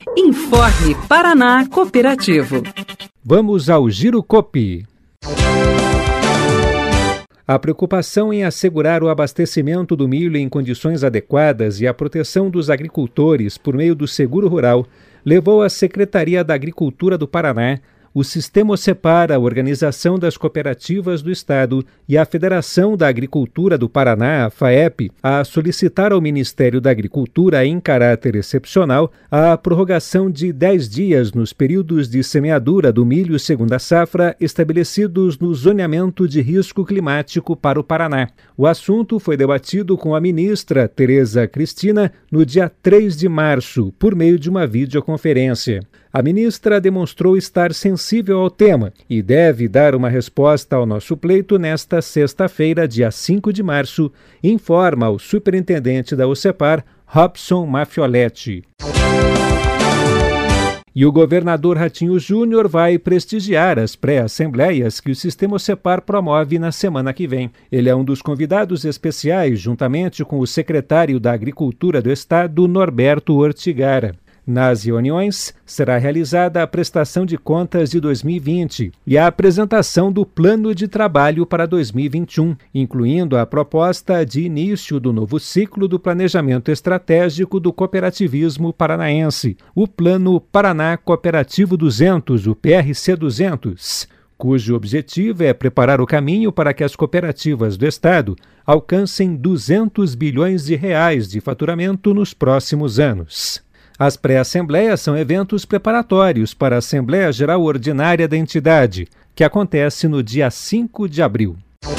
Informe Paraná Cooperativo. Vamos ao Giro Coop. A preocupação em assegurar o abastecimento do milho em condições adequadas e a proteção dos agricultores por meio do seguro rural levou a Secretaria da Agricultura do Paraná, o Sistema Separ, a Organização das Cooperativas do Estado e a Federação da Agricultura do Paraná, a FAEP, a solicitar ao Ministério da Agricultura, em caráter excepcional, a prorrogação de 10 dias nos períodos de semeadura do milho segunda safra estabelecidos no zoneamento de risco climático para o Paraná. O assunto foi debatido com a ministra Tereza Cristina no dia 3 de março, por meio de uma videoconferência. A ministra demonstrou estar sensível ao tema e deve dar uma resposta ao nosso pleito nesta sexta-feira, dia 5 de março, informa o superintendente da OCEPAR, Robson Mafioletti. E o governador Ratinho Júnior vai prestigiar as pré-assembleias que o Sistema Separ promove na semana que vem. Ele é um dos convidados especiais, juntamente com o secretário da Agricultura do Estado, Norberto Ortigara. Nas reuniões, será realizada a prestação de contas de 2020 e a apresentação do plano de trabalho para 2021, incluindo a proposta de início do novo ciclo do planejamento estratégico do cooperativismo paranaense, o Plano Paraná Cooperativo 200, o PRC 200, cujo objetivo é preparar o caminho para que as cooperativas do Estado alcancem 200 bilhões de reais de faturamento nos próximos anos. As pré-assembleias são eventos preparatórios para a Assembleia Geral Ordinária da entidade, que acontece no dia 5 de abril.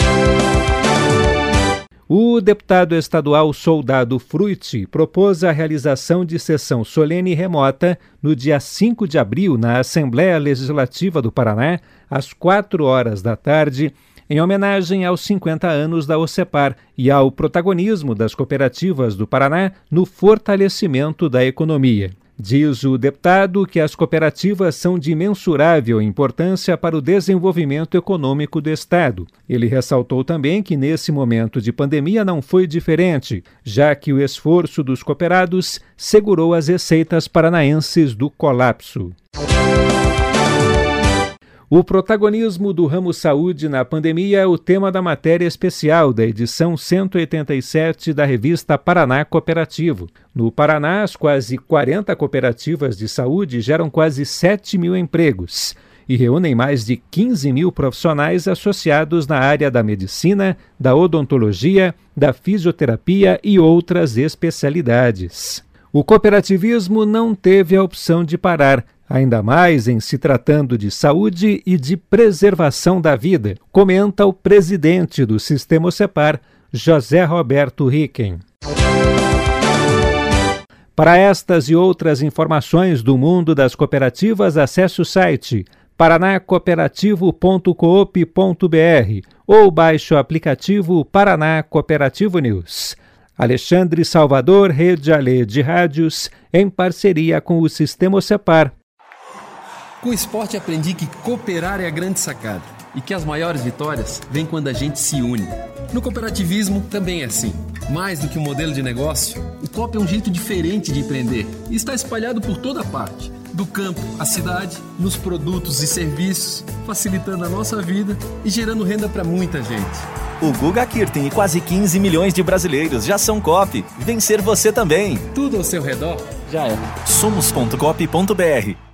O deputado estadual Soldado Frutti propôs a realização de sessão solene remota no dia 5 de abril na Assembleia Legislativa do Paraná, às 4 horas da tarde, em homenagem aos 50 anos da OCEPAR e ao protagonismo das cooperativas do Paraná no fortalecimento da economia. Diz o deputado que as cooperativas são de imensurável importância para o desenvolvimento econômico do Estado. Ele ressaltou também que nesse momento de pandemia não foi diferente, já que o esforço dos cooperados segurou as receitas paranaenses do colapso. O protagonismo do ramo saúde na pandemia é o tema da matéria especial da edição 187 da revista Paraná Cooperativo. No Paraná, as quase 40 cooperativas de saúde geram quase 7 mil empregos e reúnem mais de 15 mil profissionais associados na área da medicina, da odontologia, da fisioterapia e outras especialidades. O cooperativismo não teve a opção de parar, ainda mais em se tratando de saúde e de preservação da vida, comenta o presidente do Sistema Separ, José Roberto Ricken. Para estas e outras informações do mundo das cooperativas, acesse o site paranacooperativo.coop.br ou baixe o aplicativo Paraná Cooperativo News. Alexandre Salvador, Rede Alê de Rádios, em parceria com o Sistema Separ. Com o esporte aprendi que cooperar é a grande sacada e que as maiores vitórias vêm quando a gente se une. No cooperativismo também é assim. Mais do que um modelo de negócio, o coop é um jeito diferente de empreender e está espalhado por toda parte, do campo à cidade, nos produtos e serviços, facilitando a nossa vida e gerando renda para muita gente. O Guga Kirten e quase 15 milhões de brasileiros já são coop. Vencer você também. Tudo ao seu redor já é. Somos.coop.br